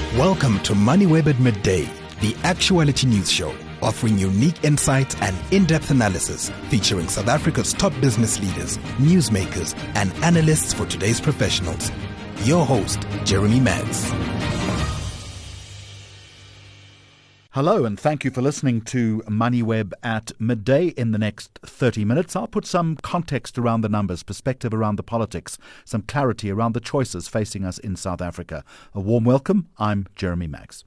Welcome to MoneyWeb at Midday, the actuality news show, offering unique insights and in-depth analysis, featuring South Africa's top business leaders, newsmakers, and analysts for today's professionals. Your host, Jeremy Maggs. Hello, and thank you for listening to MoneyWeb at Midday. In the next 30 minutes, I'll put some context around the numbers, perspective around the politics, some clarity around the choices facing us in South Africa. A warm welcome. I'm Jeremy Maggs.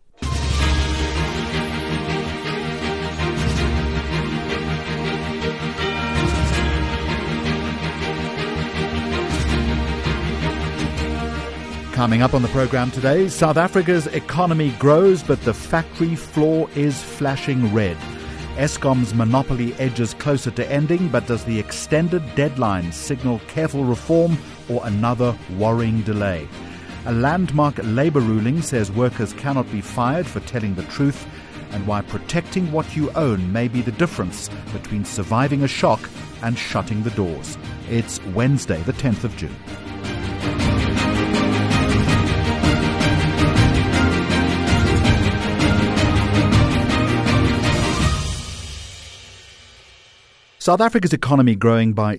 Coming up on the program today, South Africa's economy grows, but the factory floor is flashing red. Eskom's monopoly edges closer to ending, but does the extended deadline signal careful reform or another worrying delay? A landmark labour ruling says workers cannot be fired for telling the truth, and why protecting what you own may be the difference between surviving a shock and shutting the doors. It's Wednesday, the 10th of June. South Africa's economy growing by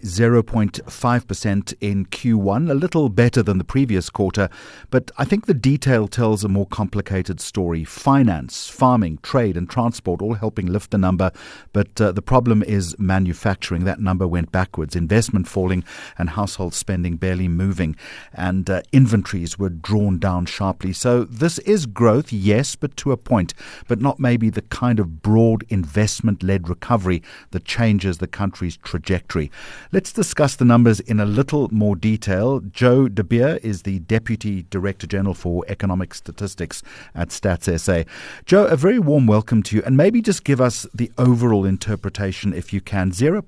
0.5% in Q1, a little better than the previous quarter, but I think the detail tells a more complicated story. Finance, farming, trade and transport all helping lift the number, but the problem is manufacturing. That number went backwards, investment falling and household spending barely moving, and inventories were drawn down sharply. So this is growth, yes, but to a point, but not maybe the kind of broad investment-led recovery that changes the country's trajectory. Let's discuss the numbers in a little more detail. Joe De Beer is the Deputy Director General for Economic Statistics at Stats SA. Joe, a very warm welcome to you, and maybe just give us the overall interpretation if you can.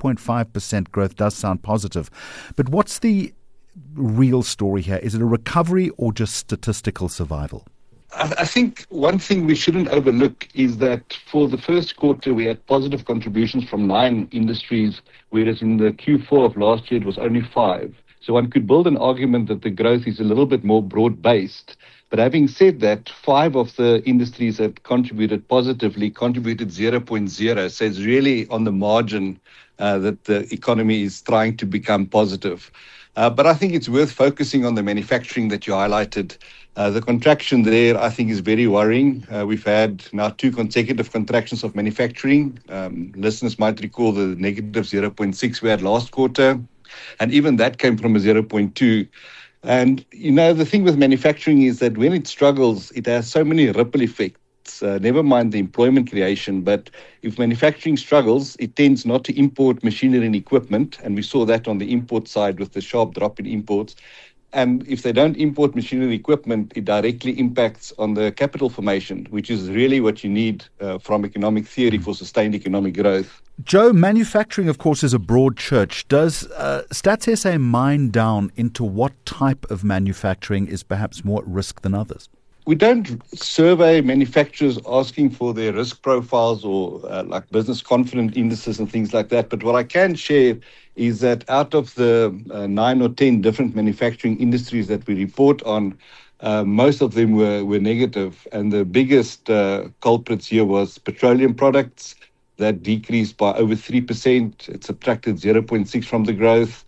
0.5% growth does sound positive, but what's the real story here? Is it a recovery or just statistical survival? I think one thing we shouldn't overlook is that for the first quarter, we had positive contributions from 9 industries, whereas in the Q4 of last year, it was only 5. So one could build an argument that the growth is a little bit more broad-based. But having said that, 5 of the industries that contributed positively contributed 0.0. So it's really on the margin that the economy is trying to become positive. But I think it's worth focusing on the manufacturing that you highlighted. The contraction there, I think, is very worrying. We've had now 2 consecutive contractions of manufacturing. Listeners might recall the negative 0.6 we had last quarter, and even that came from a 0.2. And, the thing with manufacturing is that when it struggles, it has so many ripple effects. Never mind the employment creation, but if manufacturing struggles, it tends not to import machinery and equipment, and we saw that on the import side with the sharp drop in imports. And if they don't import machinery and equipment, it directly impacts on the capital formation, which is really what you need from economic theory for sustained economic growth. Joe, manufacturing, of course, is a broad church. Does Stats SA mine down into what type of manufacturing is perhaps more at risk than others? We don't survey manufacturers asking for their risk profiles or like business confidence indices and things like that. But what I can share is that out of the 9 or 10 different manufacturing industries that we report on, most of them were negative. And the biggest culprits here was petroleum products. That decreased by over 3%. It subtracted 0.6 from the growth.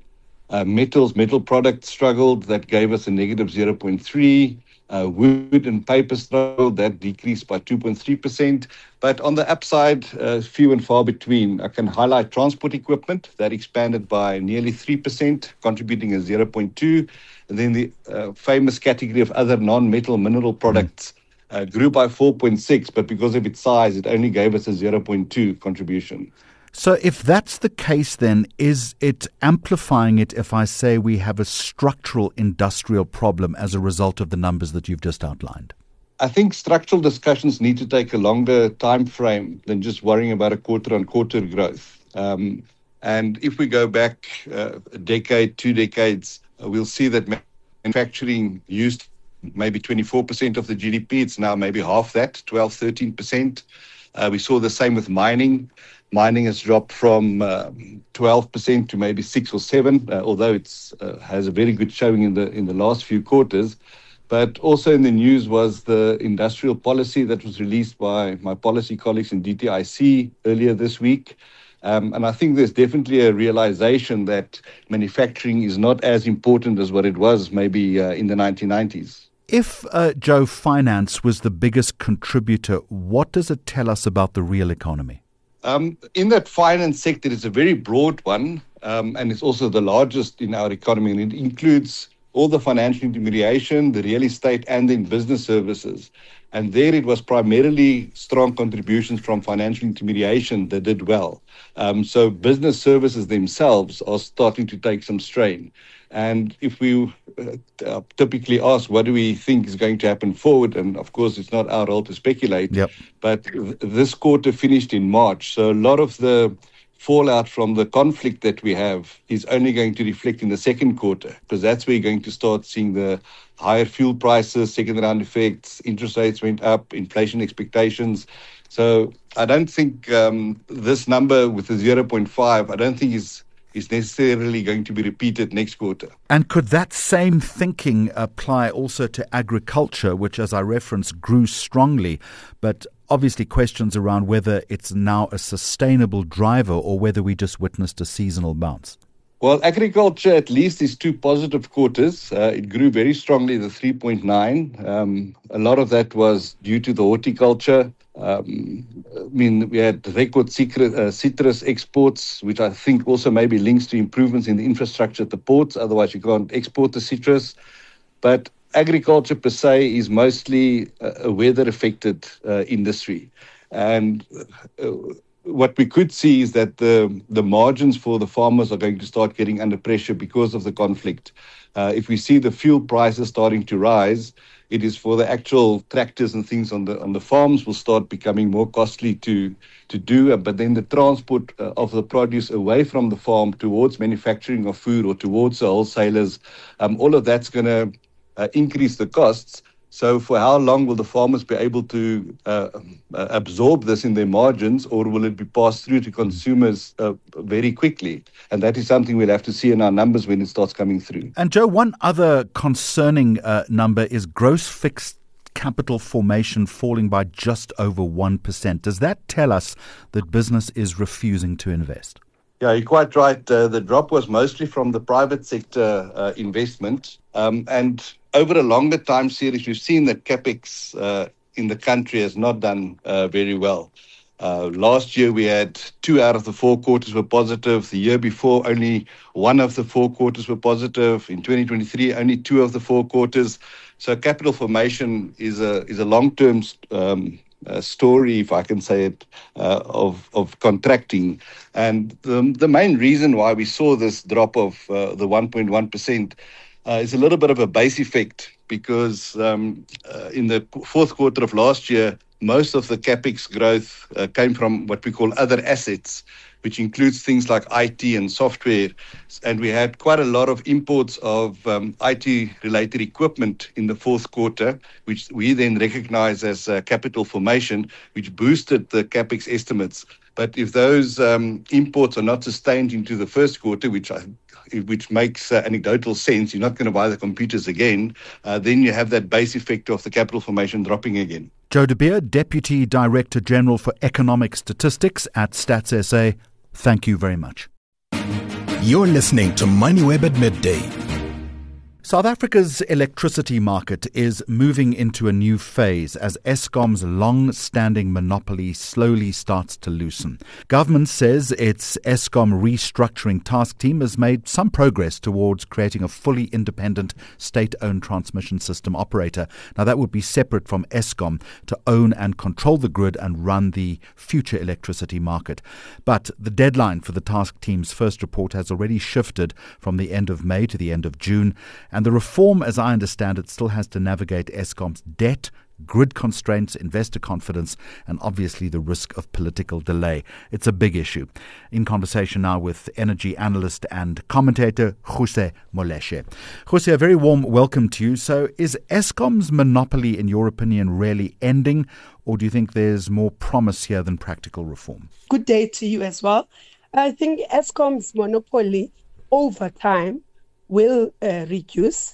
Metal products struggled. That gave us a negative 0.3. Wood and paper struggled, that decreased by 2.3%. But on the upside, few and far between. I can highlight transport equipment, that expanded by nearly 3%, contributing a 0.2. And then the famous category of other non-metal mineral products grew by 4.6, but because of its size, it only gave us a 0.2 contribution. So if that's the case, then is it amplifying it if I say we have a structural industrial problem as a result of the numbers that you've just outlined? I think structural discussions need to take a longer time frame than just worrying about a quarter-on-quarter growth. And if we go back a decade, 2 decades, we'll see that manufacturing used maybe 24% of the GDP. It's now maybe half that, 12, 13%. We saw the same with mining. Mining has dropped from 12% to maybe 6 or 7, although it's has a very good showing in the last few quarters. But also in the news was the industrial policy that was released by my policy colleagues in DTIC earlier this week. And I think there's definitely a realization that manufacturing is not as important as what it was maybe in the 1990s. If, Joe, finance was the biggest contributor, what does it tell us about the real economy? In that finance sector, it's a very broad one, and it's also the largest in our economy, and it includes all the financial intermediation, the real estate, and then business services. And there it was primarily strong contributions from financial intermediation that did well. So business services themselves are starting to take some strain. And if we typically ask, what do we think is going to happen forward? And of course, it's not our role to speculate. Yep. But this quarter finished in March. So a lot of the fallout from the conflict that we have is only going to reflect in the second quarter, because that's where you're going to start seeing the higher fuel prices, second round effects, interest rates went up, inflation expectations. So I don't think this number with the 0.5, I don't think is necessarily going to be repeated next quarter. And could that same thinking apply also to agriculture, which, as I referenced, grew strongly, but obviously questions around whether it's now a sustainable driver or whether we just witnessed a seasonal bounce? Well, agriculture at least is two positive quarters. It grew very strongly, the 3.9. A lot of that was due to the horticulture. We had record citrus exports, which I think also maybe links to improvements in the infrastructure at the ports. Otherwise, you can't export the citrus. But agriculture per se is mostly a weather-affected industry. And what we could see is that the margins for the farmers are going to start getting under pressure because of the conflict. If we see the fuel prices starting to rise, it is for the actual tractors and things on the farms will start becoming more costly to do. But then the transport of the produce away from the farm towards manufacturing of food or towards the wholesalers, all of that's going to increase the costs. So for how long will the farmers be able to absorb this in their margins, or will it be passed through to consumers very quickly? And that is something we'll have to see in our numbers when it starts coming through. And Joe, one other concerning number is gross fixed capital formation falling by just over 1%. Does that tell us that business is refusing to invest? Yeah, you're quite right. The drop was mostly from the private sector investment. And over a longer time series, we've seen that CapEx in the country has not done very well. Last year, we had 2 out of the 4 quarters were positive. The year before, only 1 of the 4 quarters were positive. In 2023, only 2 of the 4 quarters. So capital formation is a long-term story, if I can say it, of contracting. And the main reason why we saw this drop of the 1.1% is a little bit of a base effect, because in the fourth quarter of last year, most of the CapEx growth came from what we call other assets, which includes things like IT and software. And we had quite a lot of imports of IT-related equipment in the fourth quarter, which we then recognize as capital formation, which boosted the CapEx estimates. But if those imports are not sustained into the first quarter, which makes anecdotal sense, you're not going to buy the computers again, then you have that base effect of the capital formation dropping again. Joe de Beer, Deputy Director General for Economic Statistics at Stats SA, thank you very much. You're listening to MoneyWeb at midday. South Africa's electricity market is moving into a new phase as Eskom's long-standing monopoly slowly starts to loosen. Government says its Eskom restructuring task team has made some progress towards creating a fully independent state-owned transmission system operator. Now, that would be separate from Eskom to own and control the grid and run the future electricity market. But the deadline for the task team's first report has already shifted from the end of May to the end of June. And the reform, as I understand it, still has to navigate Eskom's debt, grid constraints, investor confidence, and obviously the risk of political delay. It's a big issue. In conversation now with energy analyst and commentator Kguse Moleshe. Kguse, a very warm welcome to you. So is Eskom's monopoly, in your opinion, really ending, or do you think there's more promise here than practical reform? Good day to you as well. I think Eskom's monopoly over time will reduce.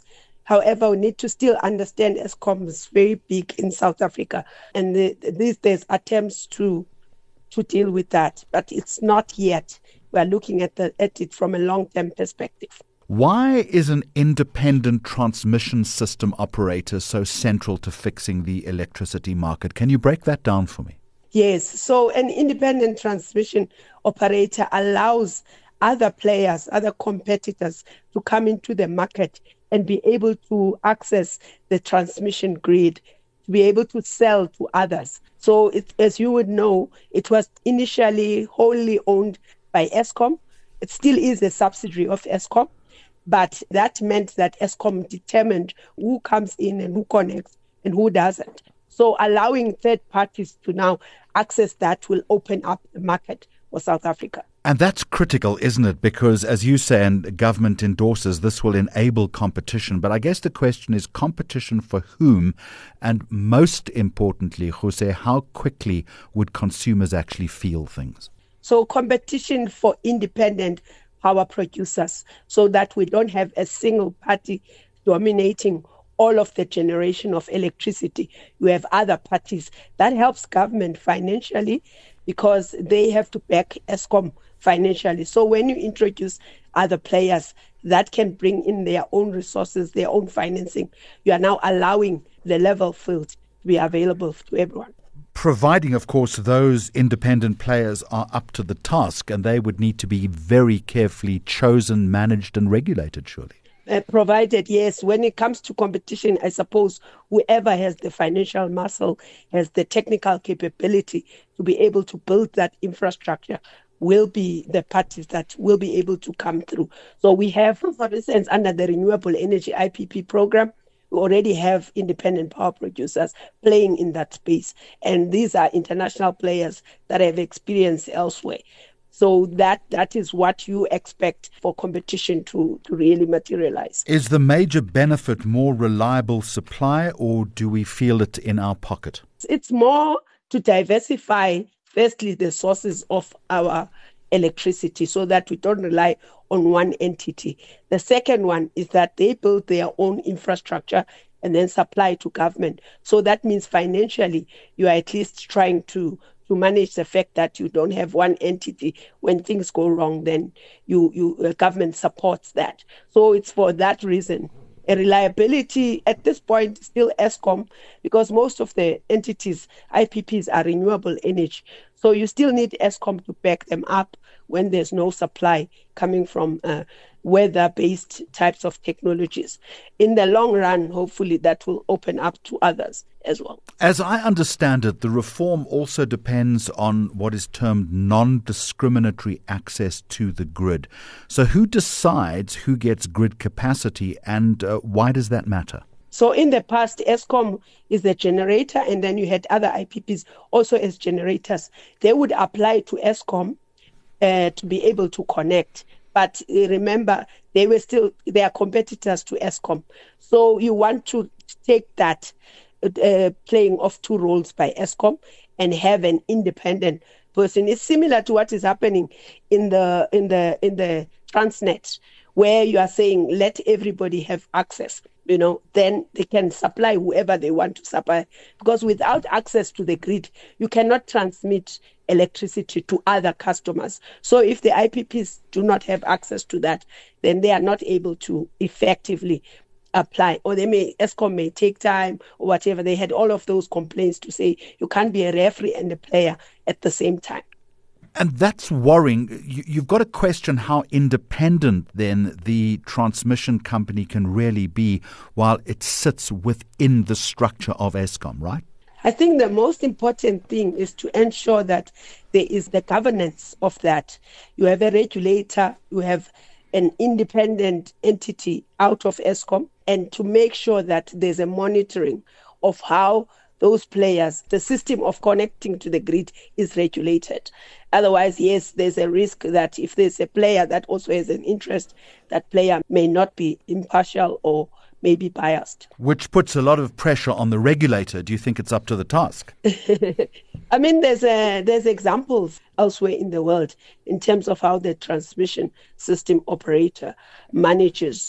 However, we need to still understand Eskom is very big in South Africa, and these days attempts to deal with that, but it's not yet. We are looking at it from a long-term perspective. Why is an independent transmission system operator so central to fixing the electricity market? Can you break that down for me? Yes, so an independent transmission operator allows other players, other competitors to come into the market and be able to access the transmission grid, to be able to sell to others. So as you would know, it was initially wholly owned by Eskom. It still is a subsidiary of Eskom, but that meant that Eskom determined who comes in and who connects and who doesn't. So allowing third parties to now access that will open up the market for South Africa. And that's critical, isn't it? Because, as you say, and government endorses, this will enable competition. But I guess the question is competition for whom? And most importantly, Jose, how quickly would consumers actually feel things? So competition for independent power producers, so that we don't have a single party dominating all of the generation of electricity. You have other parties. That helps government financially because they have to back Eskom financially. So when you introduce other players that can bring in their own resources, their own financing, you are now allowing the level field to be available to everyone. Providing, of course, those independent players are up to the task, and they would need to be very carefully chosen, managed and regulated, surely. Provided, yes. When it comes to competition, I suppose whoever has the financial muscle, has the technical capability to be able to build that infrastructure will be the parties that will be able to come through. So we have, for instance, under the Renewable Energy IPP program, we already have independent power producers playing in that space. And these are international players that have experience elsewhere. So that is what you expect for competition to really materialize. Is the major benefit more reliable supply, or do we feel it in our pocket? It's more to diversify, firstly, the sources of our electricity so that we don't rely on one entity. The second one is that they build their own infrastructure and then supply to government. So that means financially, you are at least trying to manage the fact that you don't have one entity. When things go wrong, then government supports that. So it's for that reason. A reliability at this point is still Eskom, because most of the entities, IPPs, are renewable energy. So you still need Eskom to back them up when there's no supply coming from weather-based types of technologies. In the long run, hopefully that will open up to others as well. As I understand it, the reform also depends on what is termed non-discriminatory access to the grid. So who decides who gets grid capacity, and why does that matter? So in the past, Eskom is the generator, and then you had other IPPs also as generators. They would apply to Eskom to be able to connect. But remember, they are competitors to Eskom. So you want to take that playing of two roles by Eskom and have an independent person. It's similar to what is happening in the Transnet, where you are saying let everybody have access. Then they can supply whoever they want to supply. Because without access to the grid, you cannot transmit electricity to other customers. So if the IPPs do not have access to that, then they are not able to effectively apply. Or Eskom may take time or whatever. They had all of those complaints to say you can't be a referee and a player at the same time. And that's worrying. You've got to question how independent then the transmission company can really be while it sits within the structure of Eskom, right? I think the most important thing is to ensure that there is the governance of that. You have a regulator, you have an independent entity out of Eskom, and to make sure that there's a monitoring of how those players, the system of connecting to the grid is regulated. Otherwise, yes, there's a risk that if there's a player that also has an interest, that player may not be impartial or may be biased. Which puts a lot of pressure on the regulator. Do you think it's up to the task? I mean, there's examples elsewhere in the world in terms of how the transmission system operator manages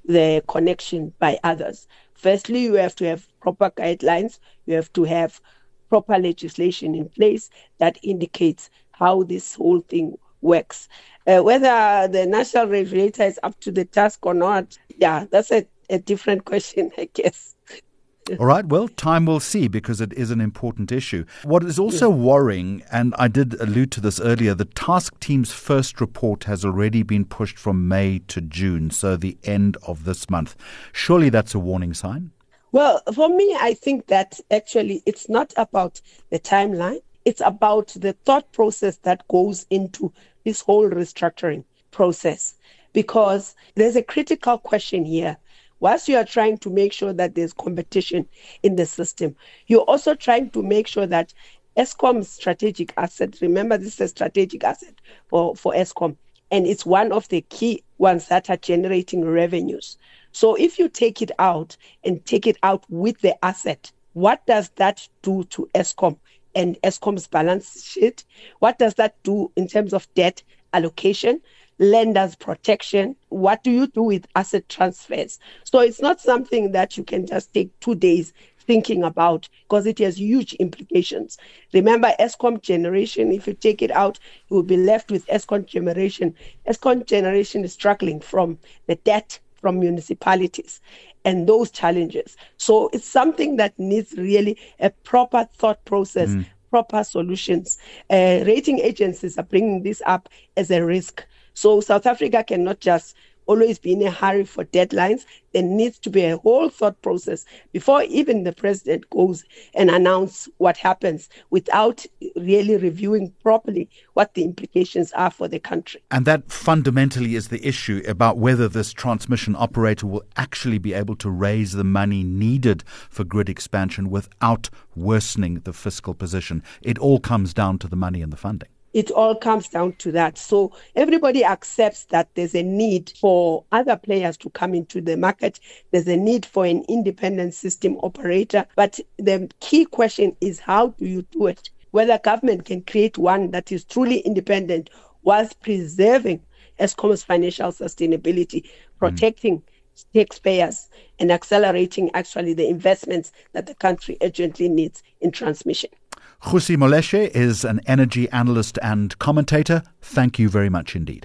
the connection by others. Firstly, you have to have proper guidelines. You have to have proper legislation in place that indicates how this whole thing works. Whether the national regulator is up to the task or not, that's a different question, I guess. All right, well, time will see, because it is an important issue. What is also worrying, and I did allude to this earlier, the task team's first report has already been pushed from May to June, so the end of this month. Surely that's a warning sign? Well, for me, I think that actually it's not about the timeline. It's about the thought process that goes into this whole restructuring process, because there's a critical question here. Whilst you are trying to make sure that there's competition in the system, you're also trying to make sure that Eskom's strategic asset, remember this is a strategic asset for Eskom, and it's one of the key ones that are generating revenues. So if you take it out and take it out with the asset, what does that do to Eskom and Eskom's balance sheet? What does that do in terms of debt allocation, lenders protection? What do you do with asset transfers? So it's not something that you can just take 2 days thinking about, because it has huge implications. Remember, Eskom generation, if you take it out, you will be left with Eskom generation. Eskom generation is struggling from the debt from municipalities and those challenges. So it's something that needs really a proper thought process, proper solutions. Rating agencies are bringing this up as a risk. So South Africa cannot just always be in a hurry for deadlines. There needs to be a whole thought process before even the president goes and announces what happens, without really reviewing properly what the implications are for the country. And that fundamentally is the issue about whether this transmission operator will actually be able to raise the money needed for grid expansion without worsening the fiscal position. It all comes down to the money and the funding. It all comes down to that. So everybody accepts that there's a need for other players to come into the market. There's a need for an independent system operator. But the key question is, how do you do it? Whether government can create one that is truly independent whilst preserving Eskom's financial sustainability, protecting taxpayers, and accelerating actually the investments that the country urgently needs in transmission. Kgosi Moleshe is an energy analyst and commentator. Thank you very much indeed.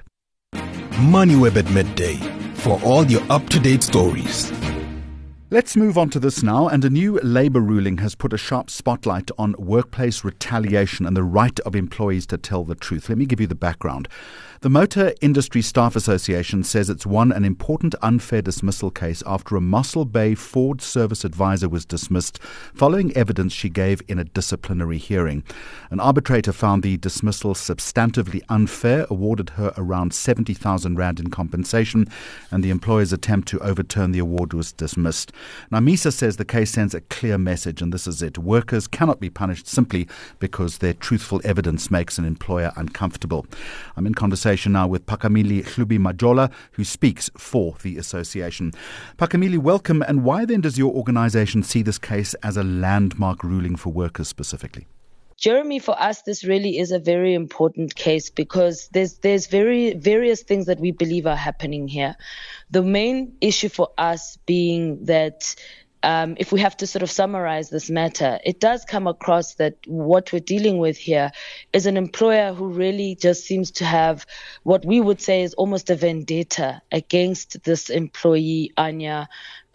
MoneyWeb at midday, for all your up-to-date stories. Let's move on to this now, and a new Labour ruling has put a sharp spotlight on workplace retaliation and the right of employees to tell the truth. Let me give you the background. The Motor Industry Staff Association says it's won an important unfair dismissal case after a Mossel Bay Ford service advisor was dismissed following evidence she gave in a disciplinary hearing. An arbitrator found the dismissal substantively unfair, awarded her around 70,000 rand in compensation, and the employer's attempt to overturn the award was dismissed. Now, MISA says the case sends a clear message, and this is it. Workers cannot be punished simply because their truthful evidence makes an employer uncomfortable. I'm in conversation now with Phakamile Hlubi-Majola, who speaks for the association. Phakamile, welcome. And why then does your organisation see this case as a landmark ruling for workers specifically? Jeremy, for us, this really is a very important case because there's various things that we believe are happening here. The main issue for us being that if we have to sort of summarize this matter, it does come across that what we're dealing with here is an employer who really just seems to have what we would say is almost a vendetta against this employee, Anya,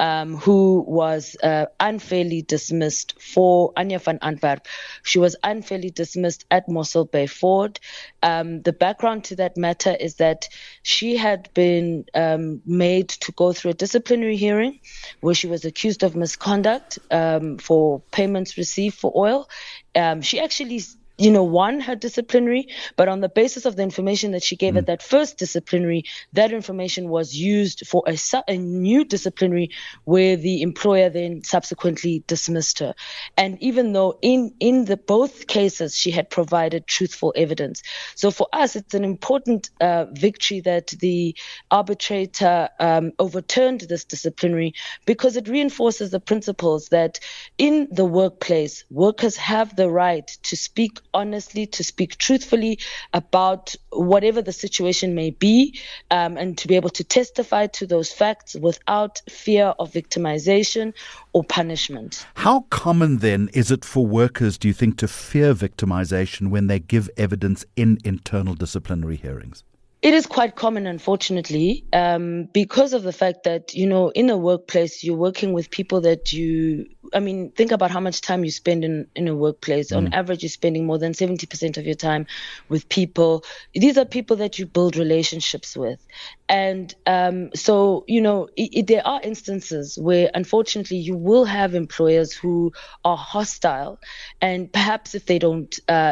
who was unfairly dismissed for Anya van Antwerp. She was unfairly dismissed at Mossel Bay Ford. The background to that matter is that she had been made to go through a disciplinary hearing where she was accused of misconduct for payments received for oil. She actually won her disciplinary, but on the basis of the information that she gave at that first disciplinary, that information was used for a new disciplinary where the employer then subsequently dismissed her. And even though in the both cases she had provided truthful evidence. So for us, it's an important victory that the arbitrator overturned this disciplinary, because it reinforces the principles that in the workplace, workers have the right to speak honestly, to speak truthfully about whatever the situation may be, and to be able to testify to those facts without fear of victimization or punishment. How common then is it for workers, do you think, to fear victimization when they give evidence in internal disciplinary hearings? It is quite common, unfortunately, because of the fact that, in a workplace, you're working with people that think about how much time you spend in a workplace. On average, you're spending more than 70% of your time with people. These are people that you build relationships with. And so, there are instances where, unfortunately, you will have employers who are hostile, and perhaps if they don't,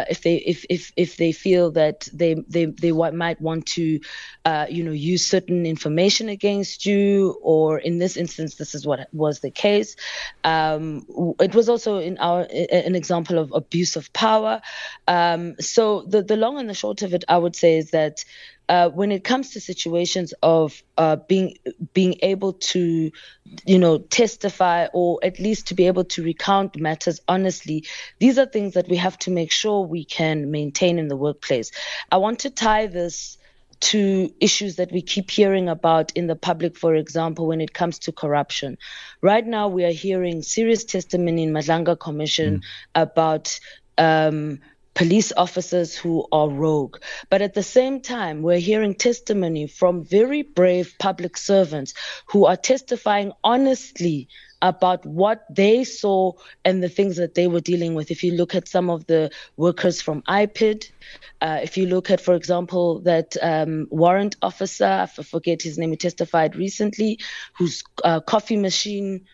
if they feel that they might want to, use certain information against you, or in this instance, this is what was the case. It was also an example of abuse of power. So the long and the short of it, I would say, is that when it comes to situations of being able to, testify, or at least to be able to recount matters honestly, these are things that we have to make sure we can maintain in the workplace. I want to tie this to issues that we keep hearing about in the public, for example, when it comes to corruption. Right now, we are hearing serious testimony in Madlanga Commission about police officers who are rogue. But at the same time, we're hearing testimony from very brave public servants who are testifying honestly about what they saw and the things that they were dealing with. If you look at some of the workers from IPID, if you look at, for example, that warrant officer, I forget his name, he testified recently, whose coffee machine,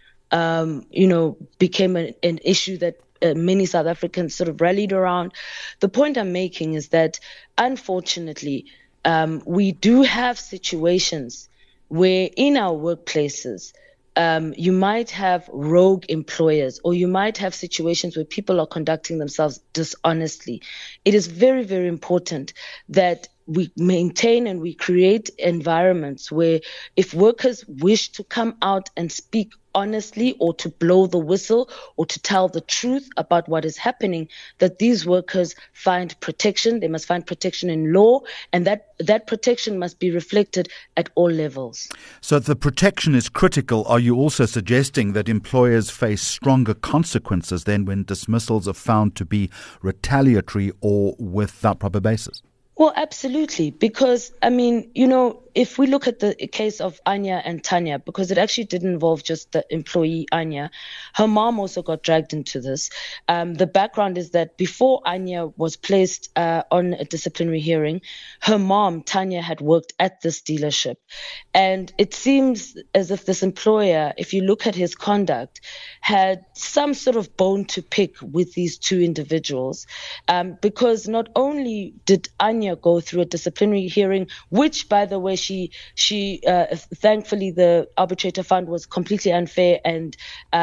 became an issue that many South Africans sort of rallied around. The point I'm making is that, unfortunately, we do have situations where in our workplaces, you might have rogue employers, or you might have situations where people are conducting themselves dishonestly. It is very, very important that we maintain and we create environments where if workers wish to come out and speak honestly, or to blow the whistle, or to tell the truth about what is happening, that these workers find protection. They must find protection in law, and that protection must be reflected at all levels. So if the protection is critical, are you also suggesting that employers face stronger consequences then when dismissals are found to be retaliatory or without proper basis? Well, absolutely, because, if we look at the case of Anya and Tanya, because it actually didn't involve just the employee Anya, her mom also got dragged into this. The background is that before Anya was placed on a disciplinary hearing, her mom, Tanya, had worked at this dealership. And it seems as if this employer, if you look at his conduct, had some sort of bone to pick with these two individuals, because not only did Anya go through a disciplinary hearing, which, by the way, she thankfully the arbitrator found was completely unfair, and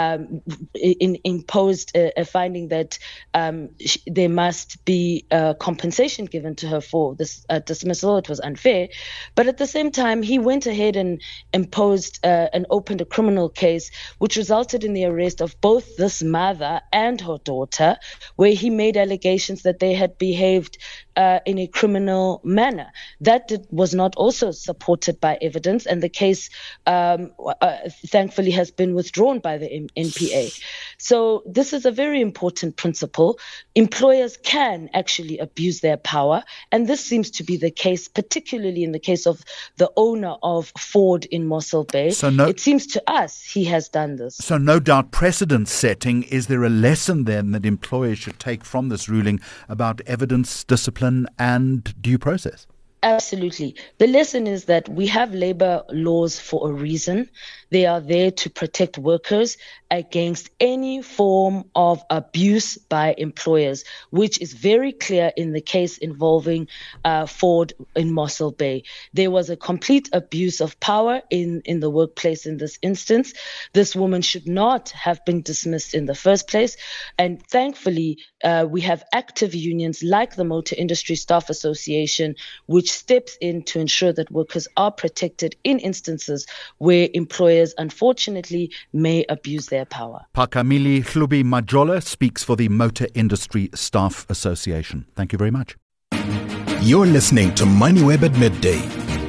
imposed a finding that there must be compensation given to her for this dismissal. It was unfair. But at the same time, he went ahead and imposed and opened a criminal case, which resulted in the arrest of both this mother and her daughter, where he made allegations that they had behaved in a criminal manner. That was not also supported by evidence, and the case thankfully has been withdrawn by the NPA. So this is a very important principle. Employers can actually abuse their power, and this seems to be the case, particularly in the case of the owner of Ford in Mossel Bay. It seems to us he has done this. So no doubt precedent setting. Is there a lesson then that employers should take from this ruling about evidence, discipline and due process? Absolutely. The lesson is that we have labor laws for a reason. They are there to protect workers against any form of abuse by employers, which is very clear in the case involving Ford in Mossel Bay. There was a complete abuse of power in the workplace in this instance. This woman should not have been dismissed in the first place. And thankfully, we have active unions like the Motor Industry Staff Association, which steps in to ensure that workers are protected in instances where employers players, unfortunately, may abuse their power. Phakamile Hlubi Majola speaks for the Motor Industry Staff Association. Thank you very much. You're listening to MoneyWeb at midday.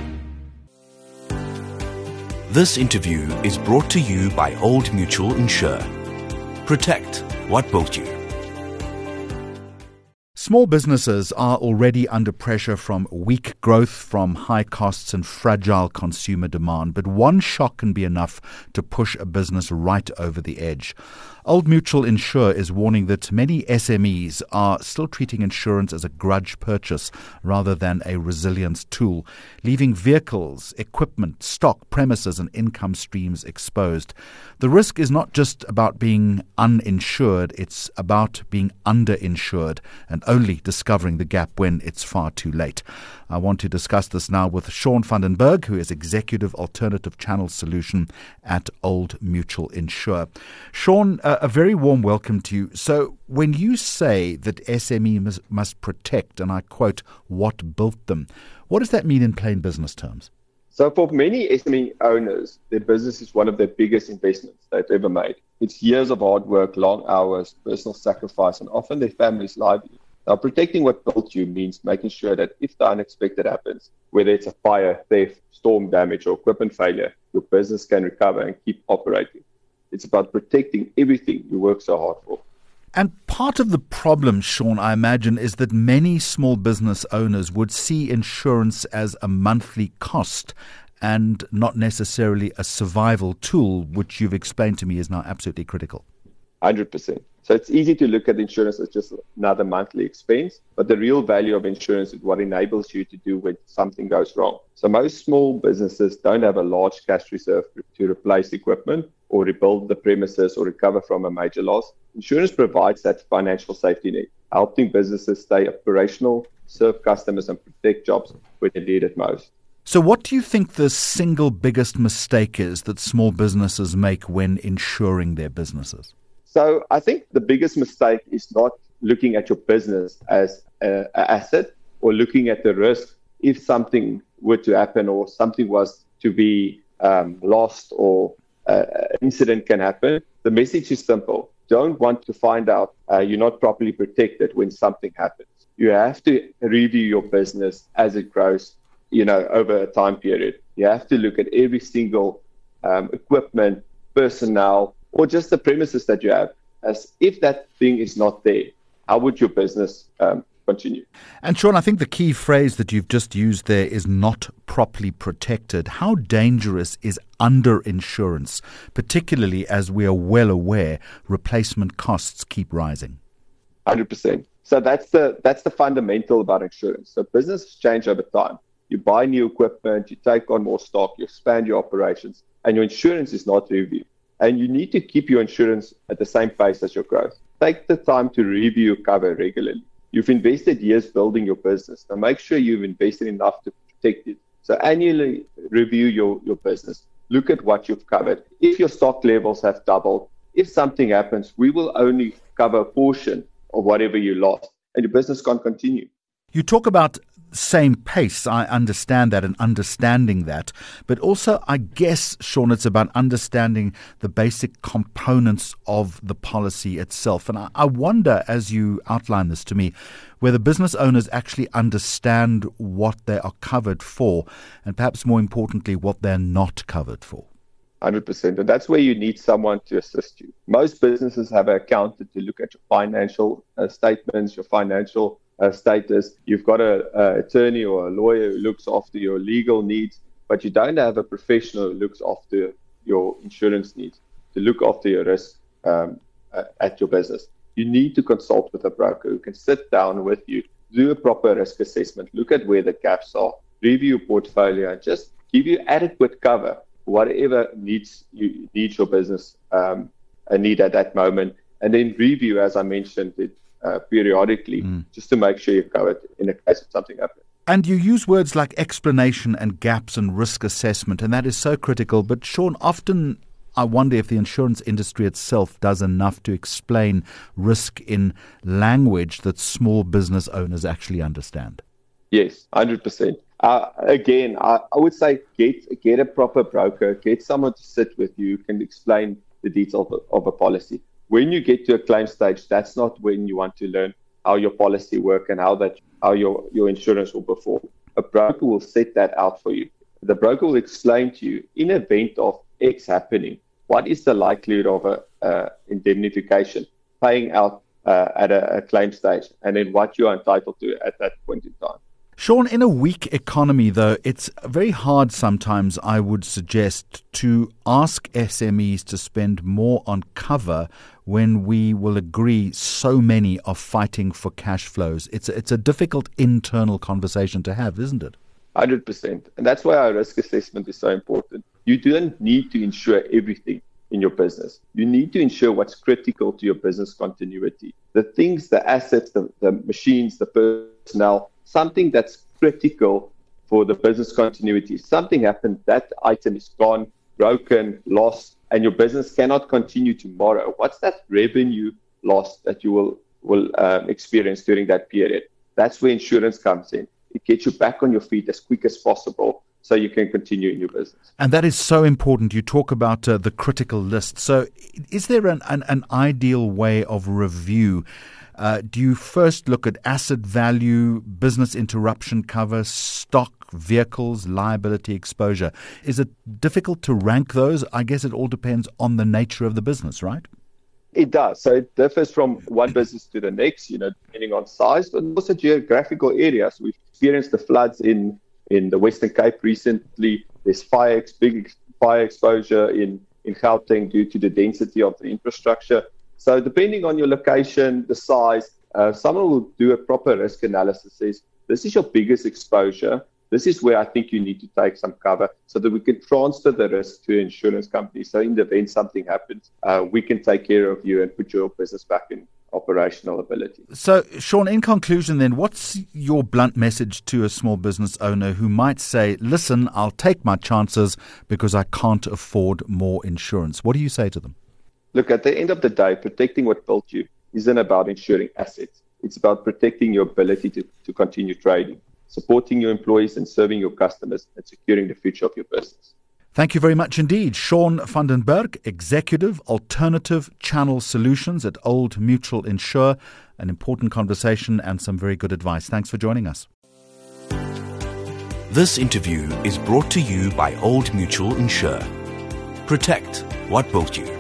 This interview is brought to you by Old Mutual Insure. Protect what built you. Small businesses are already under pressure from weak growth, from high costs and fragile consumer demand. But one shock can be enough to push a business right over the edge. Old Mutual Insure is warning that many SMEs are still treating insurance as a grudge purchase rather than a resilience tool, leaving vehicles, equipment, stock, premises and income streams exposed. The risk is not just about being uninsured, it's about being underinsured and only discovering the gap when it's far too late. I want to discuss this now with Sean van den Berg, who is Executive Alternative Channel Solution at Old Mutual Insure. Sean, a very warm welcome to you. So when you say that SME must protect, and I quote, what built them, what does that mean in plain business terms? So for many SME owners, their business is one of their biggest investments they've ever made. It's years of hard work, long hours, personal sacrifice, and often their family's livelihood. Now, protecting what built you means making sure that if the unexpected happens, whether it's a fire, theft, storm damage, or equipment failure, your business can recover and keep operating. It's about protecting everything you work so hard for. And part of the problem, Sean, I imagine, is that many small business owners would see insurance as a monthly cost and not necessarily a survival tool, which you've explained to me is now absolutely critical. 100%. So it's easy to look at insurance as just another monthly expense, but the real value of insurance is what enables you to do when something goes wrong. So most small businesses don't have a large cash reserve to replace equipment or rebuild the premises or recover from a major loss. Insurance provides that financial safety net, helping businesses stay operational, serve customers and protect jobs when they need it most. So what do you think the single biggest mistake is that small businesses make when insuring their businesses? So I think the biggest mistake is not looking at your business as an asset or looking at the risk if something were to happen or something was to be lost or an incident can happen. The message is simple. Don't want to find out you're not properly protected when something happens. You have to review your business as it grows, over a time period. You have to look at every single equipment, personnel, or just the premises that you have, as if that thing is not there, how would your business continue? And Sean, I think the key phrase that you've just used there is not properly protected. How dangerous is underinsurance, particularly as we are well aware replacement costs keep rising? 100%. So that's the fundamental about insurance. So businesses change over time. You buy new equipment, you take on more stock, you expand your operations, and your insurance is not reviewed. And you need to keep your insurance at the same pace as your growth. Take the time to review your cover regularly. You've invested years building your business. Now make sure you've invested enough to protect it. So annually review your business. Look at what you've covered. If your stock levels have doubled, if something happens, we will only cover a portion of whatever you lost, and your business can't continue. You talk about same pace. I understand that and understanding that. But also, I guess, Sean, it's about understanding the basic components of the policy itself. And I wonder, as you outline this to me, whether business owners actually understand what they are covered for and perhaps more importantly, what they're not covered for. 100%. And that's where you need someone to assist you. Most businesses have an accountant to look at your financial statements, your financial status. You've got an attorney or a lawyer who looks after your legal needs, but you don't have a professional who looks after your insurance needs, to look after your risk at your business. You need to consult with a broker who can sit down with you, do a proper risk assessment, look at where the gaps are, review your portfolio, and just give you adequate cover, whatever needs your business need at that moment, and then review, as I mentioned, it periodically, just to make sure you're covered in the case of something happening. And you use words like explanation and gaps and risk assessment, and that is so critical. But Sean, often I wonder if the insurance industry itself does enough to explain risk in language that small business owners actually understand. Yes, 100%. Again, I would say get a proper broker, get someone to sit with you, who can explain the details of a policy. When you get to a claim stage, that's not when you want to learn how your policy works and how your insurance will perform. A broker will set that out for you. The broker will explain to you, in event of X happening, what is the likelihood of a indemnification paying out at a claim stage, and then what you are entitled to at that point in time. Sean, in a weak economy, though, it's very hard sometimes, I would suggest, to ask SMEs to spend more on cover when we will agree so many are fighting for cash flows. It's a difficult internal conversation to have, isn't it? 100%. And that's why our risk assessment is so important. You don't need to insure everything in your business. You need to ensure what's critical to your business continuity. The things, the assets, the machines, the personnel, something that's critical for the business continuity. Something happened, that item is gone, broken, lost, and your business cannot continue tomorrow. What's that revenue loss that you will experience during that period? That's where insurance comes in. It gets you back on your feet as quick as possible so you can continue in your business. And that is so important. You talk about the critical list. So is there an ideal way of review? Do you first look at asset value, business interruption cover, stock, vehicles, liability exposure? Is it difficult to rank those? I guess it all depends on the nature of the business, right? It does. So it differs from one business to the next, depending on size, but also geographical areas. We've experienced the floods in the Western Cape recently. There's big fire exposure in Gauteng due to the density of the infrastructure. So depending on your location, the size, someone will do a proper risk analysis. Says, this is your biggest exposure. This is where I think you need to take some cover so that we can transfer the risk to an insurance company. So in the event something happens, we can take care of you and put your business back in operational ability. So, Sean, in conclusion then, what's your blunt message to a small business owner who might say, listen, I'll take my chances because I can't afford more insurance? What do you say to them? Look, at the end of the day, protecting what built you isn't about insuring assets. It's about protecting your ability to continue trading, supporting your employees and serving your customers and securing the future of your business. Thank you very much indeed. Sean van den Berg, Executive Alternative Channel Solutions at Old Mutual Insure. An important conversation and some very good advice. Thanks for joining us. This interview is brought to you by Old Mutual Insure. Protect what built you.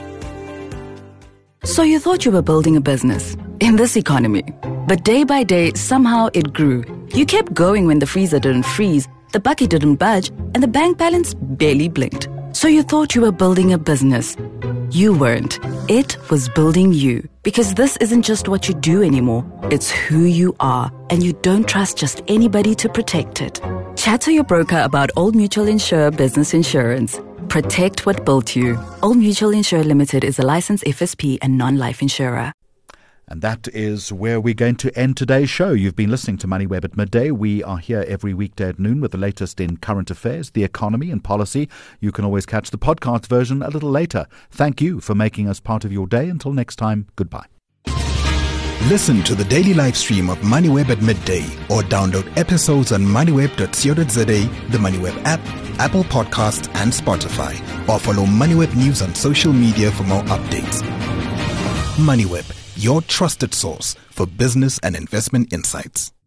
So you thought you were building a business in this economy, but day by day, somehow it grew. You kept going when the freezer didn't freeze, the bucket didn't budge, and the bank balance barely blinked. So you thought you were building a business. You weren't. It was building you. Because this isn't just what you do anymore. It's who you are. And you don't trust just anybody to protect it. Chat to your broker about Old Mutual Insure Business Insurance. Protect what built you. Old Mutual Insure Limited is a licensed FSP and non-life insurer. And that is where we're going to end today's show. You've been listening to MoneyWeb at midday. We are here every weekday at noon with the latest in current affairs, the economy and policy. You can always catch the podcast version a little later. Thank you for making us part of your day. Until next time, goodbye. Listen to the daily live stream of MoneyWeb at midday or download episodes on moneyweb.co.za, the MoneyWeb app, Apple Podcasts and Spotify. Or follow MoneyWeb News on social media for more updates. MoneyWeb, your trusted source for business and investment insights.